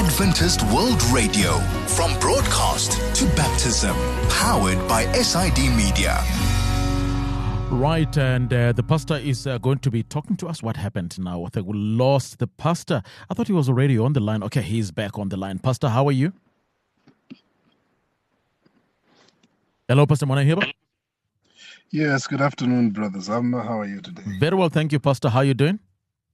Adventist World Radio, from broadcast to baptism, powered by SID Media. Right, and the pastor is going to be talking to us. What happened now? I think we lost the pastor. I thought he was already on the line. Okay, he's back on the line. Pastor, how are you? Hello, Pastor Monaheba. Yes, good afternoon, brothers. How are you today? Very well, thank you, Pastor. How are you doing?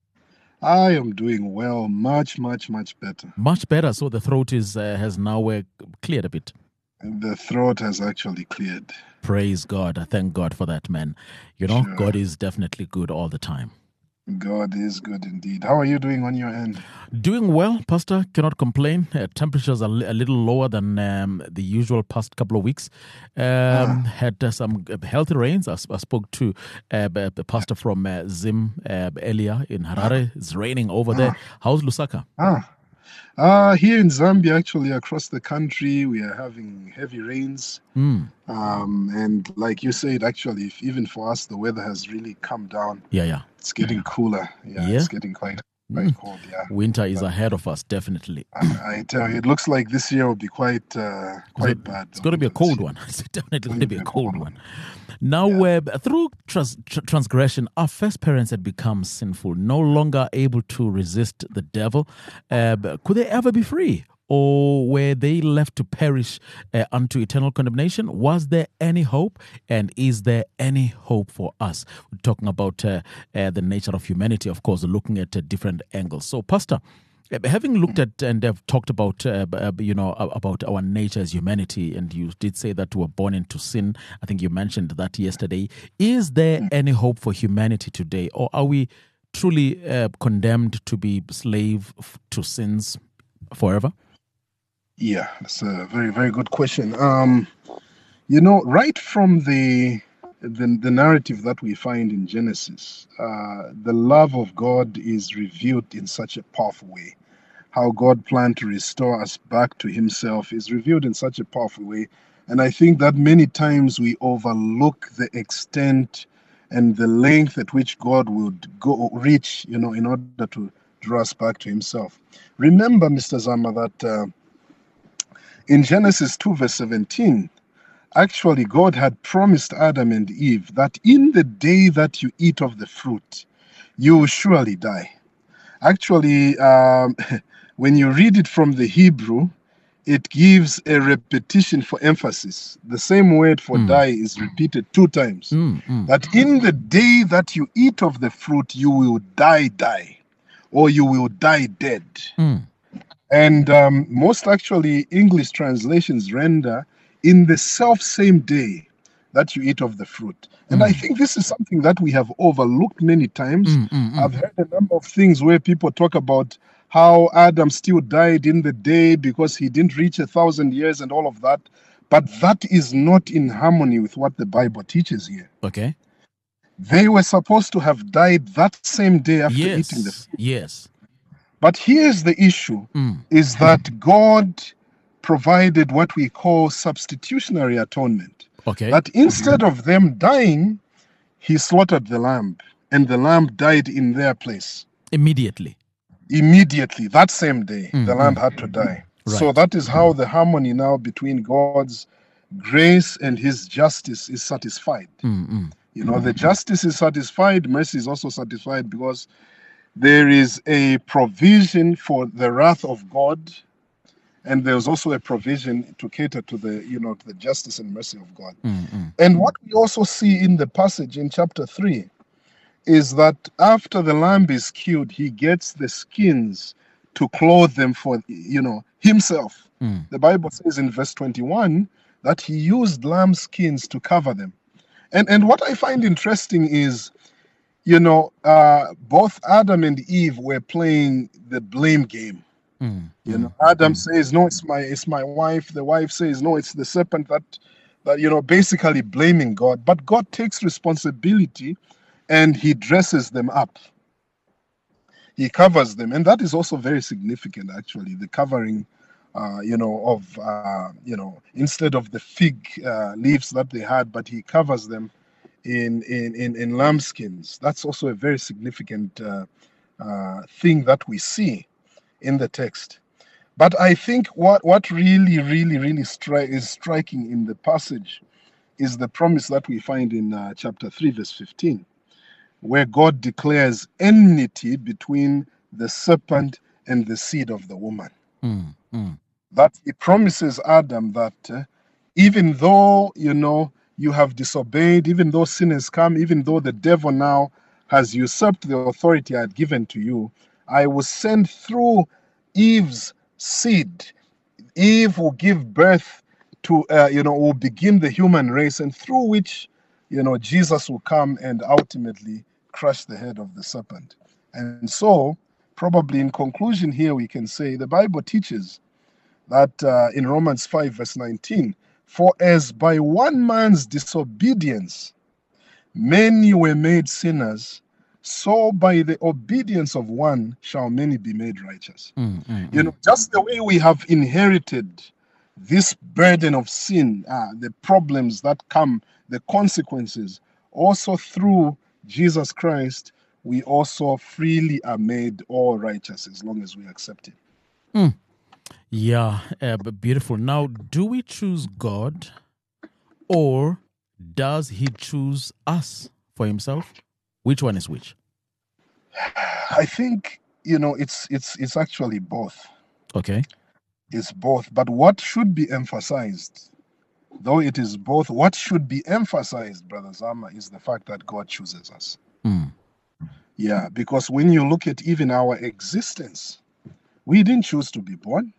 I am doing well, much better. Much better. So the throat has now cleared a bit. The throat has actually cleared. Praise God. I thank God for that, man. You know, Sure. God is definitely good all the time. God is good indeed. How are you doing on your end? Doing well, Pastor. Cannot complain. Temperatures are a little lower than the usual past couple of weeks. Had some healthy rains. I spoke to the pastor from Zim earlier in Harare. It's raining over there. How's Lusaka? Here in Zambia, actually, across the country, we are having heavy rains. And like you said, actually, even for us, the weather has really come down. Yeah. It's getting cooler. Yeah, it's getting quite cold. Yeah, Winter is ahead of us, definitely. I tell you, it looks like this year will be quite bad. It's going to be a cold one. It's definitely going to be a cold one. Now, through transgression, our first parents had become sinful, no longer able to resist the devil. Could they ever be free? Or were they left to perish unto eternal condemnation? Was there any hope? And is there any hope for us? We're talking about the nature of humanity, of course, looking at different angles. So, Pastor, having looked at and have talked about, about our nature as humanity, and you did say that we were born into sin. I think you mentioned that yesterday. Is there any hope for humanity today? Or are we truly condemned to be slave to sins forever? Yeah, that's a very, very good question. Right from the narrative that we find in Genesis, the love of God is revealed in such a powerful way. How God planned to restore us back to himself is revealed in such a powerful way. And I think that many times we overlook the extent and the length at which God would reach, in order to draw us back to himself. Remember, Mr. Zama, that in Genesis 2 verse 17, actually God had promised Adam and Eve that in the day that you eat of the fruit, you will surely die. Actually, when you read it from the Hebrew, it gives a repetition for emphasis. The same word for die is repeated 2 times. That in the day that you eat of the fruit, you will die, or you will die dead. And most actually English translations render in the self-same day that you eat of the fruit. And I think this is something that we have overlooked many times. I've heard a number of things where people talk about how Adam still died in the day because he didn't reach 1,000 years and all of that. But that is not in harmony with what the Bible teaches here. Okay. They were supposed to have died that same day after eating the fruit. Yes. But here's the issue, is that God provided what we call substitutionary atonement. Okay. That instead of them dying, he slaughtered the lamb, and the lamb died in their place. Immediately, that same day, the lamb had to die. Right. So that is how the harmony now between God's grace and his justice is satisfied. The justice is satisfied, mercy is also satisfied, because there is a provision for the wrath of God, and there's also a provision to cater to the justice and mercy of God. And what we also see in the passage in chapter 3 is that after the lamb is killed, he gets the skins to clothe them for himself. The Bible says in verse 21 that he used lamb skins to cover them. And what I find interesting is, both Adam and Eve were playing the blame game. Adam says, no, it's my wife. The wife says, no, it's the serpent, that basically blaming God. But God takes responsibility and he dresses them up. He covers them. And that is also very significant, actually, the covering, instead of the fig leaves that they had, but he covers them in lambskins. That's also a very significant thing that we see in the text. But I think what really, really, really is striking in the passage is the promise that we find in chapter 3, verse 15, where God declares enmity between the serpent and the seed of the woman. That he promises Adam that even though, you have disobeyed, even though sin has come, even though the devil now has usurped the authority I had given to you, I will send through Eve's seed. Eve will give birth to, will begin the human race, and through which, Jesus will come and ultimately crush the head of the serpent. And so, probably in conclusion here, we can say the Bible teaches that in Romans 5, verse 19, for as by one man's disobedience many were made sinners, so by the obedience of one shall many be made righteous. Just the way we have inherited this burden of sin, the problems that come, the consequences, also through Jesus Christ, we also freely are made all righteous as long as we accept it. Yeah, but beautiful. Now, do we choose God, or does he choose us for himself? Which one is which? I think, it's actually both. Okay. It's both. But what should be emphasized, though it is both, what should be emphasized, Brother Zama, is the fact that God chooses us. Yeah, because when you look at even our existence, we didn't choose to be born.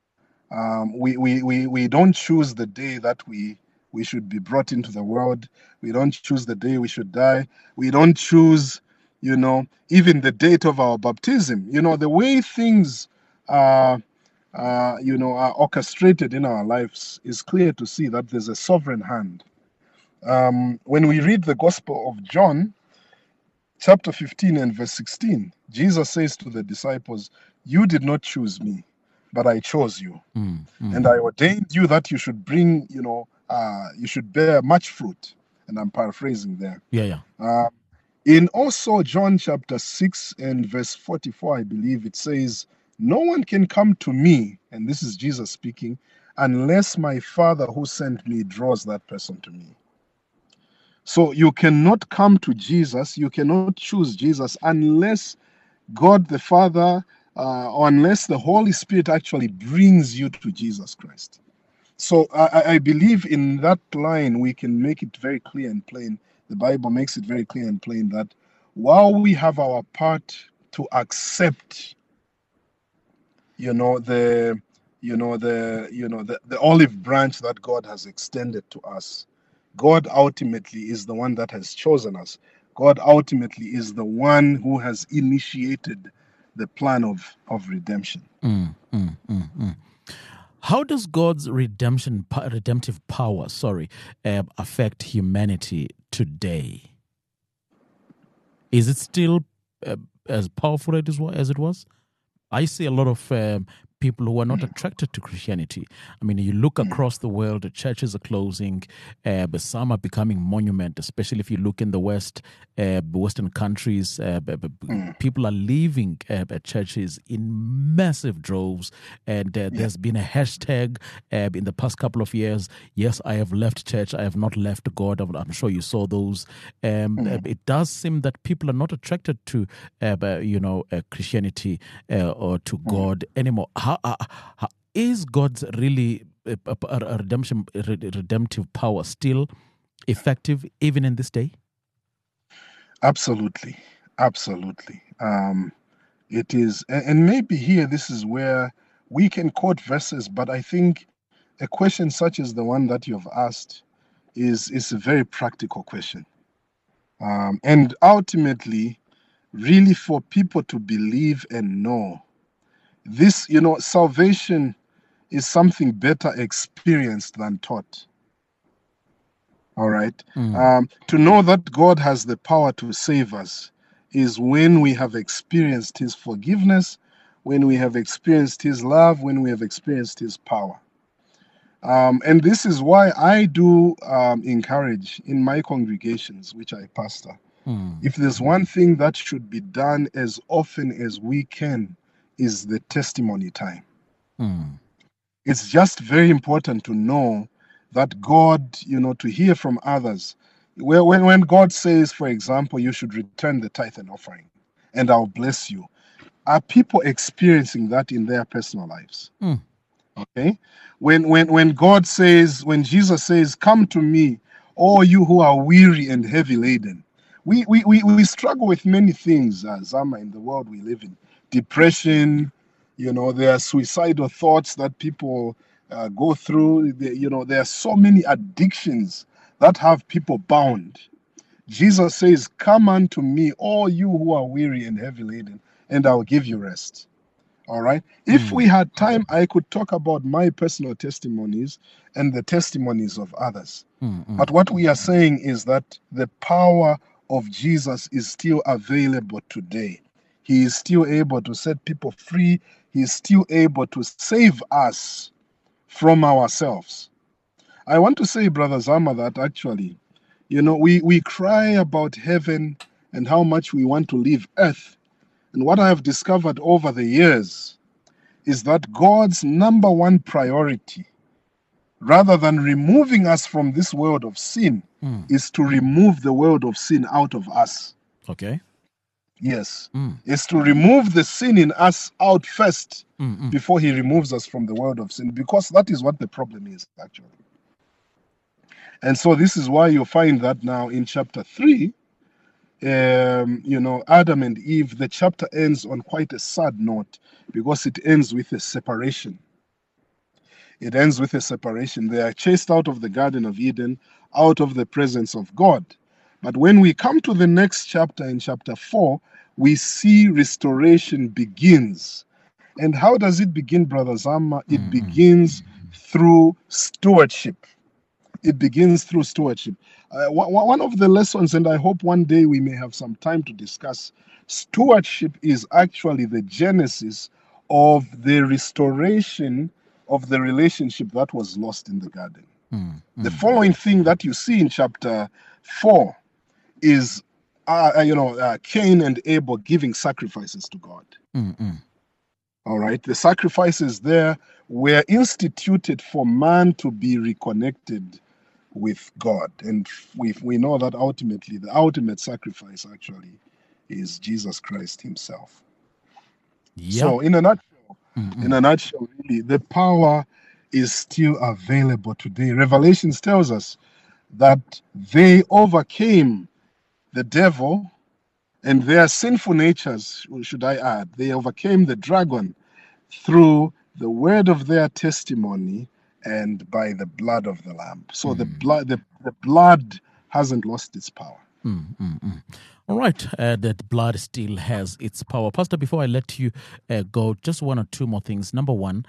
We don't choose the day that we should be brought into the world. We don't choose the day we should die. We don't choose, even the date of our baptism. The way things are orchestrated in our lives is clear to see that there's a sovereign hand. When we read the Gospel of John, chapter 15 and verse 16, Jesus says to the disciples, "You did not choose me, but I chose you. And I ordained you that you should bring, you should bear much fruit." And I'm paraphrasing there. Yeah. In also John chapter 6 and verse 44, I believe it says, "No one can come to me," and this is Jesus speaking, "unless my Father who sent me draws that person to me." So you cannot come to Jesus, you cannot choose Jesus unless God the Father or unless the Holy Spirit actually brings you to Jesus Christ. So I believe in that line we can make it very clear and plain. The Bible makes it very clear and plain that while we have our part to accept, the olive branch that God has extended to us, God ultimately is the one that has chosen us. God ultimately is the one who has initiated the plan of redemption. How does God's redemptive power, affect humanity today? Is it still as powerful as it was? I see a lot of people who are not attracted to Christianity. I mean, you look across the world, the churches are closing, but some are becoming monument, especially if you look in the West, Western countries. People are leaving churches in massive droves, and there's been a hashtag in the past couple of years, "Yes, I have left church, I have not left God." I'm sure you saw those. It does seem that people are not attracted to, Christianity or to God anymore. How is God's really redemptive power still effective even in this day? Absolutely. It is, and maybe here this is where we can quote verses, but I think a question such as the one that you have asked is a very practical question, and ultimately, really for people to believe and know this, salvation is something better experienced than taught. All right. To know that God has the power to save us is when we have experienced his forgiveness, when we have experienced his love, when we have experienced his power. And this is why I do encourage in my congregations, which I pastor, if there's one thing that should be done as often as we can, is the testimony time. It's just very important to know that God, to hear from others. When God says, for example, you should return the tithe and offering, and I'll bless you, are people experiencing that in their personal lives? Okay? When God says, when Jesus says, come to me, all you who are weary and heavy laden, we struggle with many things, Zama, in the world we live in. Depression, there are suicidal thoughts that people go through. There are so many addictions that have people bound. Jesus says, come unto me, all you who are weary and heavy laden, and I'll give you rest. All right. If we had time, I could talk about my personal testimonies and the testimonies of others. But what we are saying is that the power of Jesus is still available today. He is still able to set people free. He is still able to save us from ourselves. I want to say, Brother Zama, that actually, we cry about heaven and how much we want to leave earth. And what I have discovered over the years is that God's number one priority, rather than removing us from this world of sin, is to remove the world of sin out of us. Okay. Yes. Is to remove the sin in us out first before he removes us from the world of sin, because that is what the problem is, actually. And so this is why you find that now in chapter 3, Adam and Eve, the chapter ends on quite a sad note, because it ends with a separation. It ends with a separation. They are chased out of the Garden of Eden, out of the presence of God. But when we come to the next chapter, in chapter 4, we see restoration begins. And how does it begin, Brother Zama? It begins through stewardship. It begins through stewardship. One of the lessons, and I hope one day we may have some time to discuss, stewardship is actually the genesis of the restoration of the relationship that was lost in the garden. The following thing that you see in chapter 4 is, Cain and Abel giving sacrifices to God. All right, the sacrifices there were instituted for man to be reconnected with God, and we know that ultimately the ultimate sacrifice actually is Jesus Christ himself. So in a nutshell, really, the power is still available today. Revelation tells us that they overcame the devil and their sinful natures, should I add. They overcame the dragon through the word of their testimony and by the blood of the Lamb. So the blood hasn't lost its power. All right, that blood still has its power. Pastor, before I let you go, just one or two more things. Number one,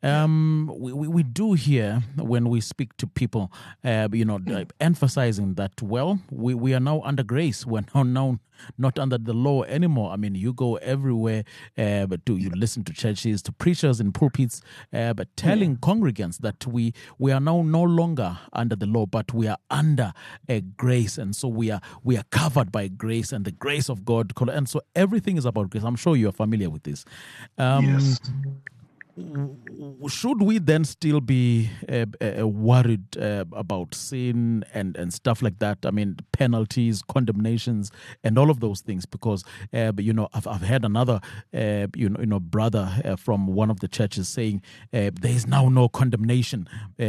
we do hear when we speak to people, emphasizing that, we are now under grace. We're now not under the law anymore. I mean, you go everywhere, you listen to churches, to preachers in pulpits, but telling congregants that we are now no longer under the law, but we are under grace, and so we are covered by grace and the grace of God. And so everything is about grace. I'm sure you are familiar with this. Yes. Should we then still be worried about sin and stuff like that? I mean, penalties, condemnations, and all of those things. Because I've heard another brother from one of the churches saying there is now no condemnation.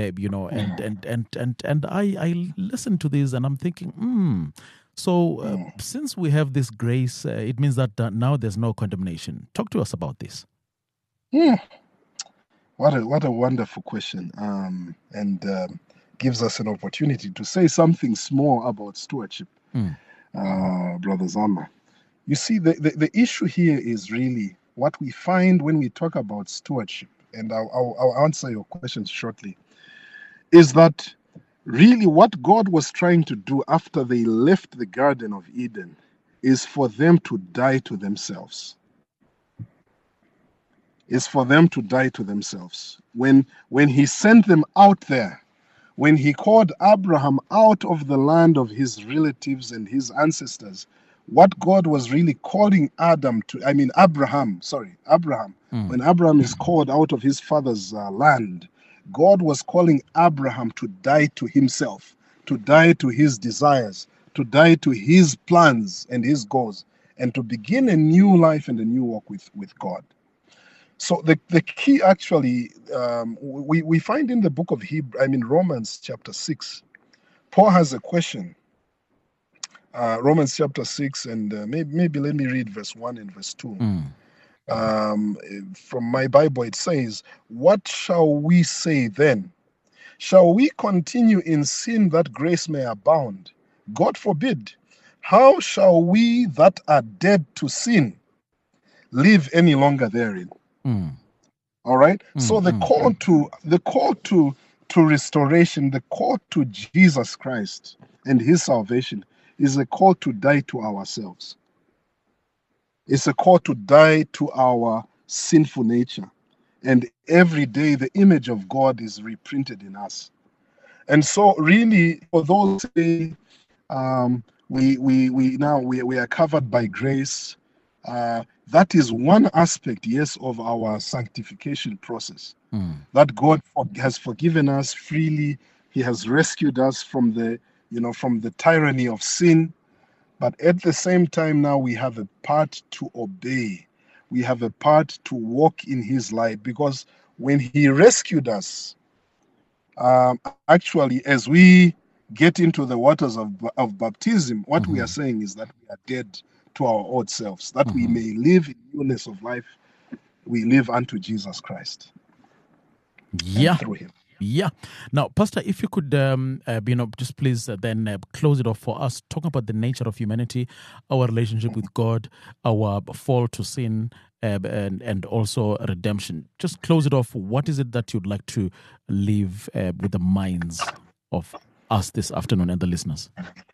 And I listen to this and I'm thinking, So since we have this grace, it means that now there's no condemnation. Talk to us about this. What a wonderful question, and gives us an opportunity to say something small about stewardship, Brother Zama. You see, the issue here is really what we find when we talk about stewardship, and I'll answer your questions shortly, is that really what God was trying to do after they left the Garden of Eden is for them to die to themselves. Is for them to die to themselves. When he sent them out there, when he called Abraham out of the land of his relatives and his ancestors, what God was really calling Abraham, when Abraham is called out of his father's land, God was calling Abraham to die to himself, to die to his desires, to die to his plans and his goals, and to begin a new life and a new walk with God. So the key actually, we find in the book of Romans chapter 6, Paul has a question. Romans chapter 6, and maybe let me read verse 1 and verse 2. From my Bible, it says, "What shall we say then? Shall we continue in sin that grace may abound? God forbid. How shall we that are dead to sin live any longer therein?" All right. So the call to restoration, the call to Jesus Christ and his salvation is a call to die to ourselves. It's a call to die to our sinful nature. And every day the image of God is reprinted in us. And so really, for those who say we are covered by grace, that is one aspect, yes, of our sanctification process. That God has forgiven us freely. He has rescued us from the tyranny of sin. But at the same time, now we have a part to obey. We have a part to walk in his light, because when he rescued us, actually, as we get into the waters of baptism, what we are saying is that we are dead to our old selves, that we may live in newness of life. We live unto Jesus Christ. Yeah. Through him. Yeah. Now, Pastor, if you could, just please then close it off for us, talking about the nature of humanity, our relationship with God, our fall to sin, and also redemption. Just close it off. What is it that you'd like to leave with the minds of us this afternoon and the listeners?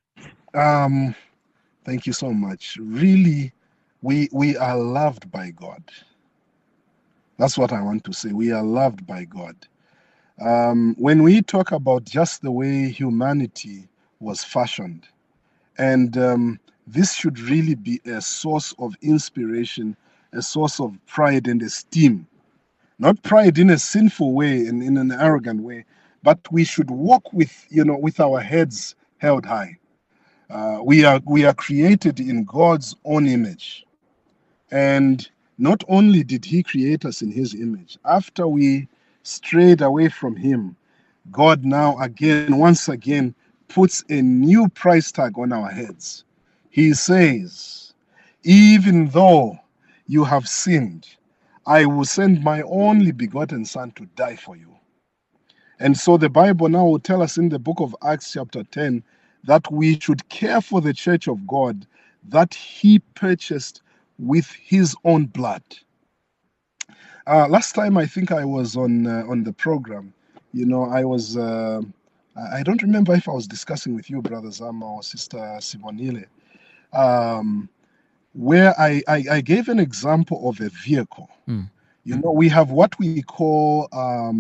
Thank you so much. Really, we are loved by God. That's what I want to say. We are loved by God. When we talk about just the way humanity was fashioned, and this should really be a source of inspiration, a source of pride and esteem. Not pride in a sinful way and in an arrogant way, but we should walk with our heads held high. We are created in God's own image. And not only did he create us in his image, after we strayed away from him, God now once again puts a new price tag on our heads. He says, "Even though you have sinned, I will send my only begotten son to die for you." And so the Bible now will tell us in the book of Acts chapter 10 that we should care for the church of God that he purchased with his own blood. Last time I think I was on the program, I was, I don't remember if I was discussing with you, Brother Zama or Sister Sibonile, where I gave an example of a vehicle. We have what we call,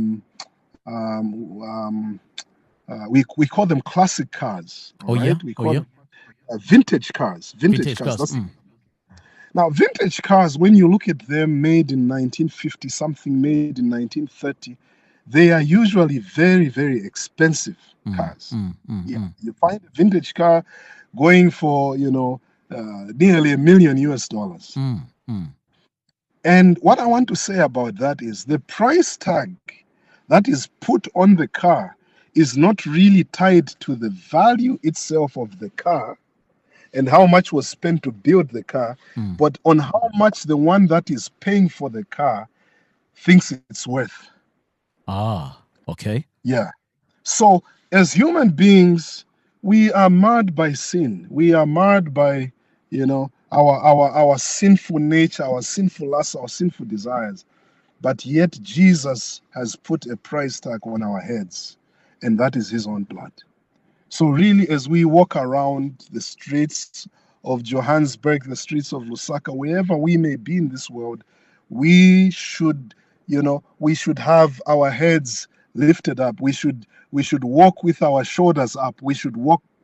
we call them classic cars. We call them vintage cars. Vintage cars. Now, vintage cars, when you look at them made in 1950 something, made in 1930, they are usually very, very expensive cars. You find a vintage car going for, nearly $1 million. And what I want to say about that is the price tag that is put on the car is not really tied to the value itself of the car and how much was spent to build the car, but on how much the one that is paying for the car thinks it's worth. Okay. Yeah. So as human beings, we are marred by sin. We are marred by, our sinful nature, our sinful lusts, our sinful desires. But yet Jesus has put a price tag on our heads, and that is his own blood. So really, as we walk around the streets of Johannesburg, the streets of Lusaka, wherever we may be in this world, we should have our heads lifted up. We should walk with our shoulders up. We should walk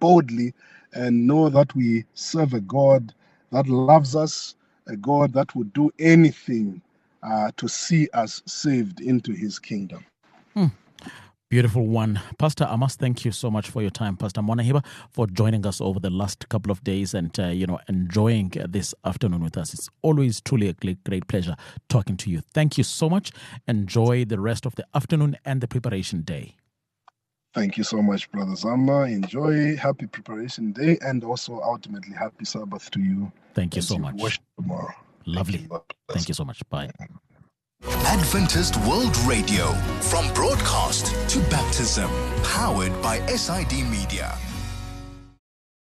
boldly and know that we serve a God that loves us, a God that would do anything to see us saved into his kingdom. Beautiful one. Pastor, I must thank you so much for your time, Pastor Mwanahiba, for joining us over the last couple of days and, enjoying this afternoon with us. It's always truly a great pleasure talking to you. Thank you so much. Enjoy the rest of the afternoon and the preparation day. Thank you so much, Brother Zama. Enjoy. Happy preparation day and also ultimately happy Sabbath to you. Thank you so much. Worship tomorrow. Lovely. Thank you so much. Bye. Adventist World Radio, from broadcast to baptism, powered by SID Media.